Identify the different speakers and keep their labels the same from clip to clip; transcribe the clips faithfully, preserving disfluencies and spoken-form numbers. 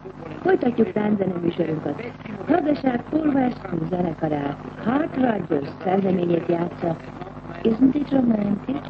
Speaker 1: Folytatjuk tánzene műsorunkat. Hallgassák Paul Weston zenekarát, Heart Rogers szerzeményét játsza. Isn't it romantic?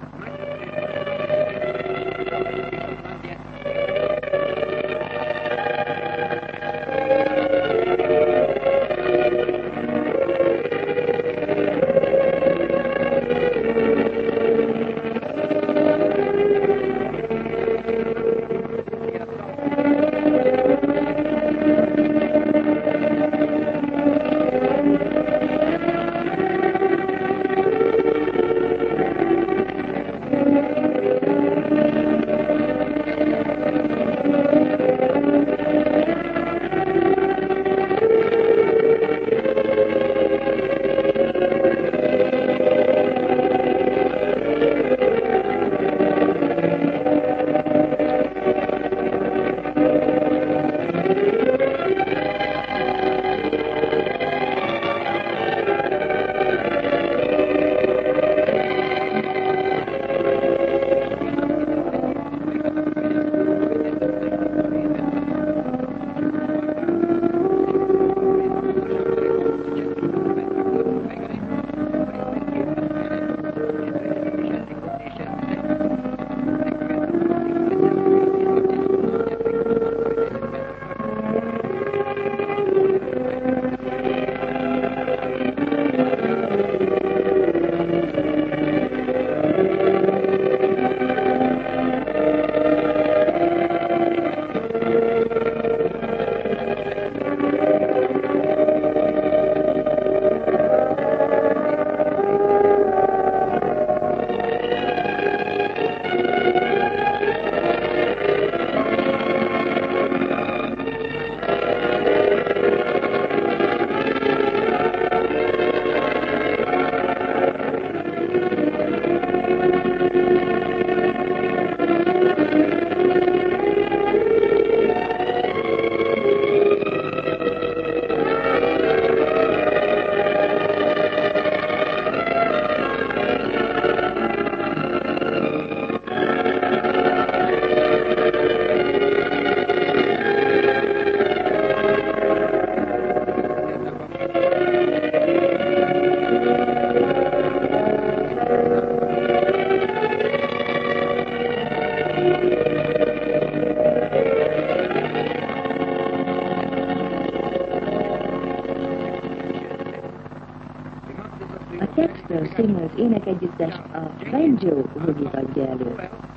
Speaker 1: Singers énekegyüttes a Banjo Boogie adja elő.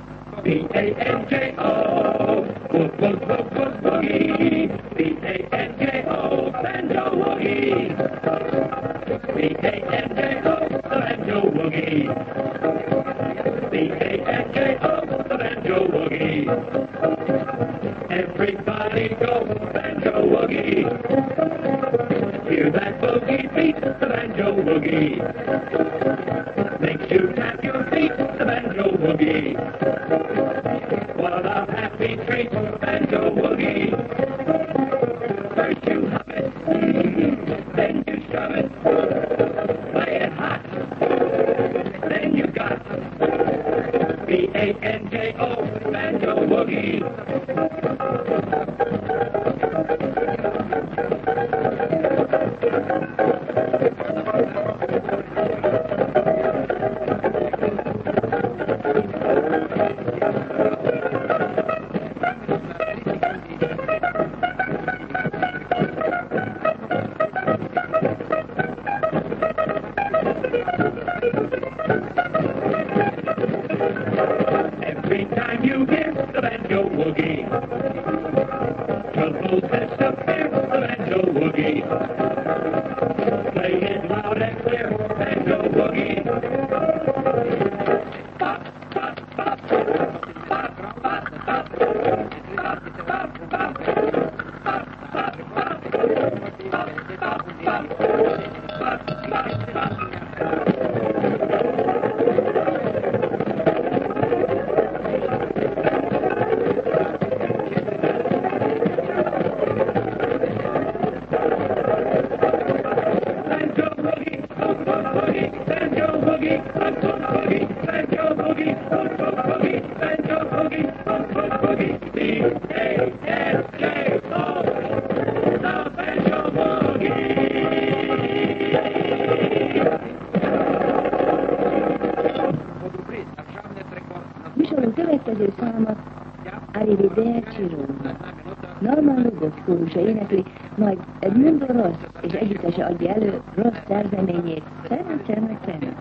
Speaker 2: B A N J O, Boogie, B A N J O, Banjo Boogie, B A N J O, Banjo Boogie, B A N J O, Banjo Boogie. Everybody go Banjo Boogie. Hear that boogie beat, the Banjo Boogie. Makes you tap your feet, the Banjo Boogie. What a happy treat, Banjo Boogie. First you hum it, mm, then you shove it. Play it hot, then you got B A N J O, Banjo Boogie. Every time you hear the Banjo Boogie, troubles disappear, the Banjo Boogie. Play it loud and clear, Banjo Boogie. Bop, bop, bop, bop, bop, bop, bop, bop, bop, bop, Banjo Boogie, B A N J
Speaker 1: Norman Lubbock kórusa énekli, majd Edmundo Ross és együttese adja elő Ross szerzeményét, Csena, Csena, Csena.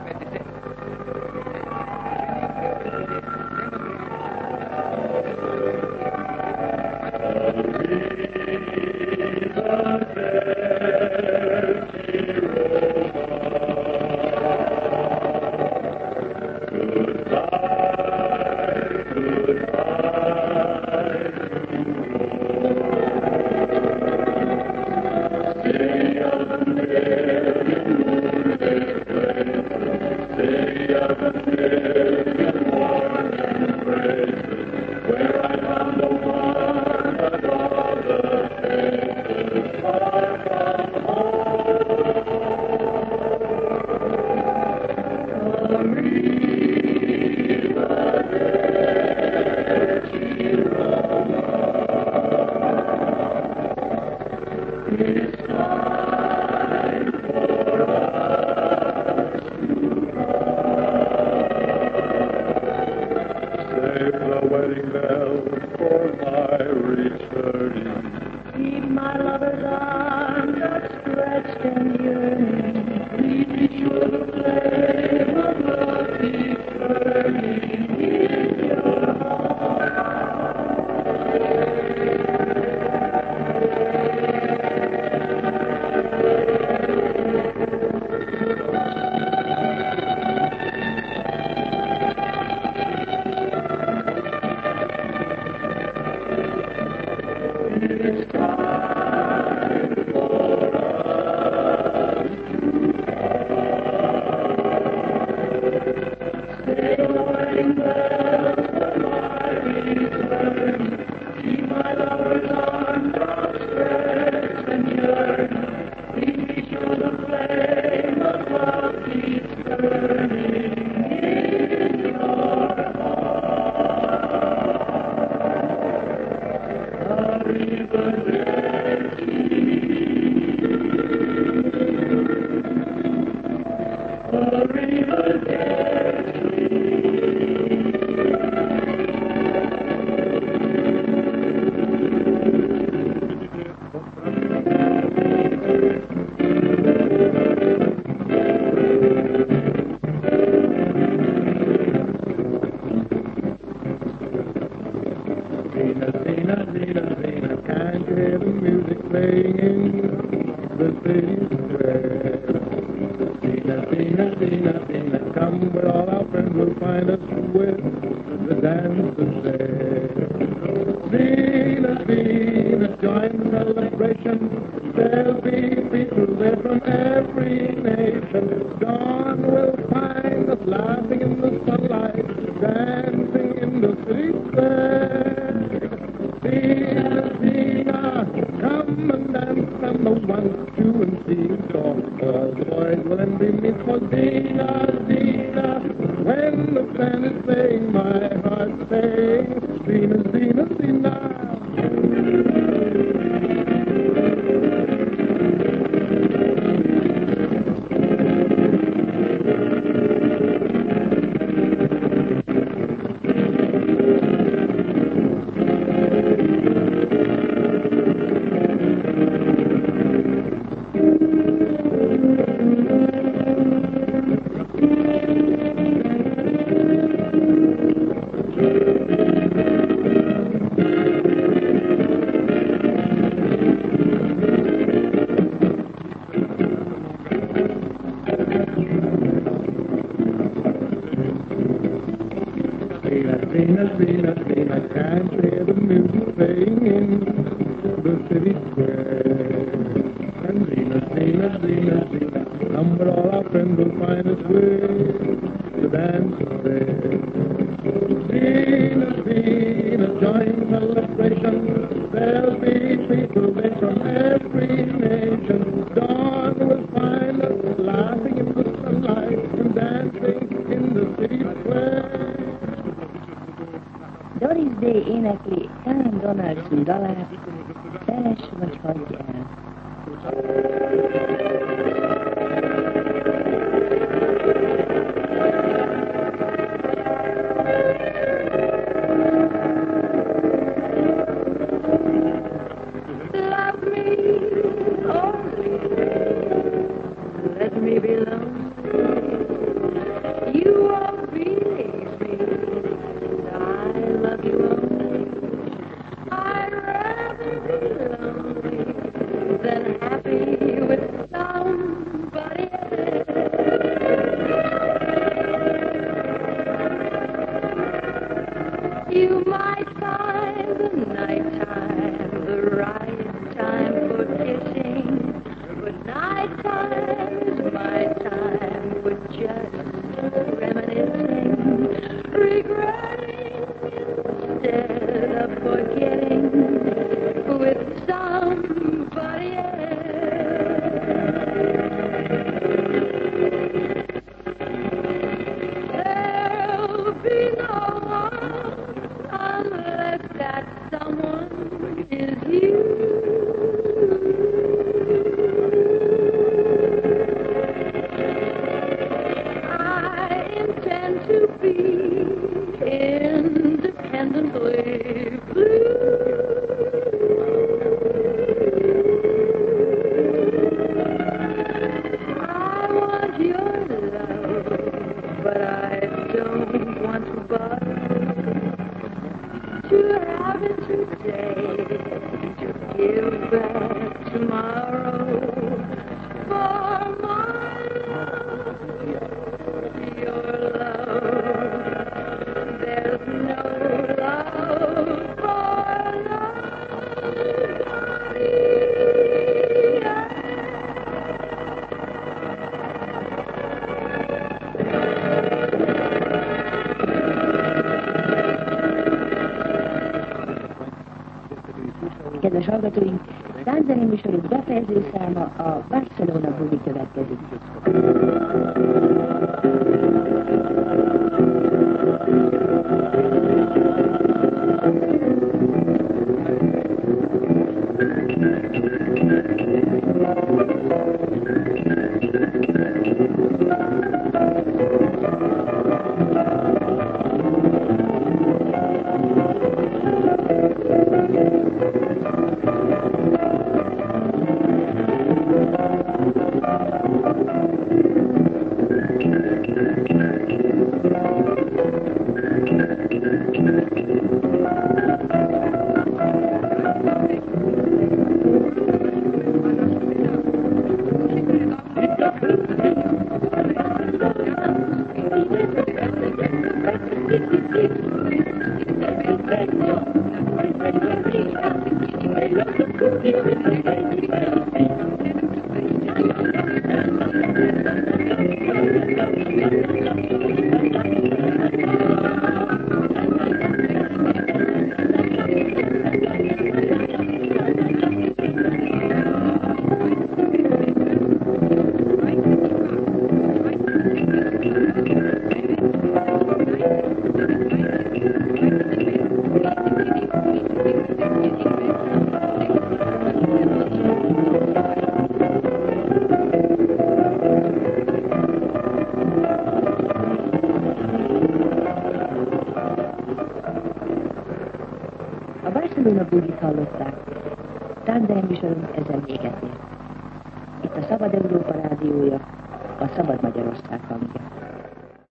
Speaker 1: Doris Day énekli Sam Donaldson dalát, Szeress vagy hagyj el. Kedves hallgatóink, tánczenei műsorunk befejező száma a Barcelona Boogie következik. A Barcelona Boogie-t hallották. Tánczenei műsorunk ezen véget ért. Itt a Szabad Európa rádiója, a Szabad Magyarország hangja.